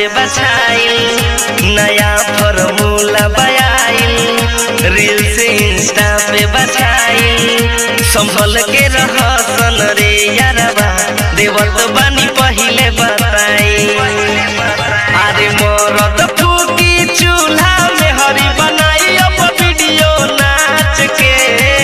पे बछाइल, नया फॉर्मूला बयाइल, रील से इंस्टा पे बछाइल। संभल के रहसन रे यारबा, देवत बानी पहिले बताई। अरे मरद फूकी चूल्हा में हरी बनाई अब वीडियो नाच के,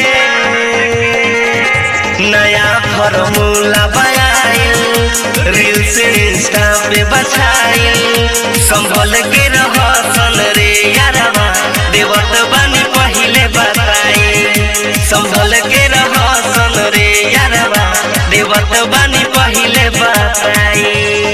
नया फॉर्मूला बयाइल, रील से इंस्टा पे बछाइल। संभल के रहसन रे यारबा, देवत बानी पहिले बताई। संभल के रहसन रे यारबा, देवत बानी पहिले बताई।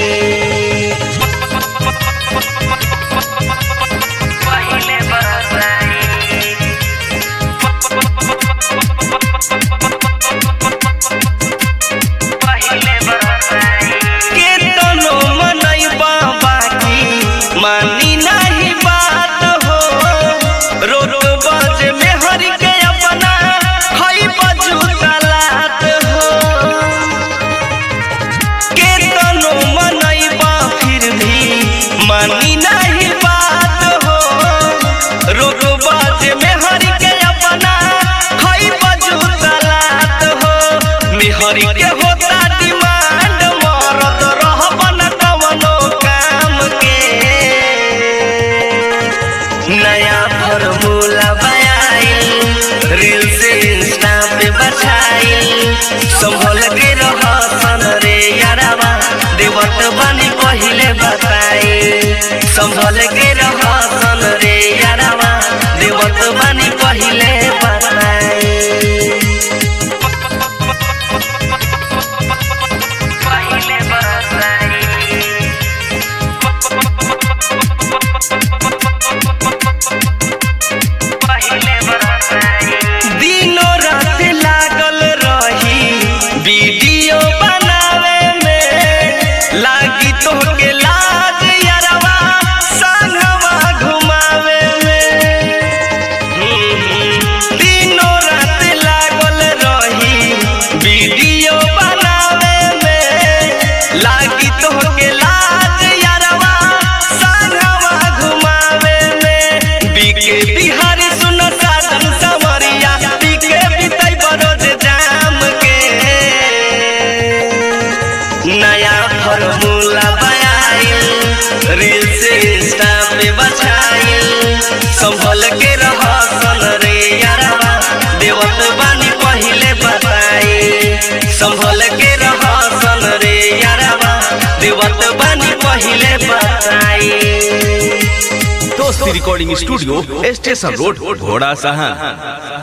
मानी नहीं बात हो, रोड बजे में हरी के अपना हई बजू तलात हो। केतनो मनैबा फिर भी मानी नहीं बात हो, रोड बजे में हरी के अपना हई बजू तलात हो। मेहरी के होता डिमांड, मरद रहबन कवनो काम के, नया फॉर्मूला बयाइल, रील से इंस्टा पे बछाइल। संभल के रहसन रे यारबा, देवत बानी पहिले बताई। संभल के रहसन रे यारबा, देवत बानी पहिले बताई। दिनों रात लागल रही वीडियो बनावे में, लागी तो के लाज यारबा संगवा घुमावे में। दिनों रात लागल रही वीडियो बनावे में, लागी तो के लाज यारबा संगवा घुमावे में। बीके बिहारी सुन साधन समरिया, बीके बीतई बरोज जाम के, नया फॉर्मूला बयाइल, रील से इंस्टा पे बछाइल। संभल के रहसन रे यारबा, देवत बानी पहिले बताई। संभल के रहसन रे यारबा, देवत बानी पहिले बताई। दोस्ती रिकॉर्डिंग स्टूडियो, स्टेशन रोड, घोड़ा सहन।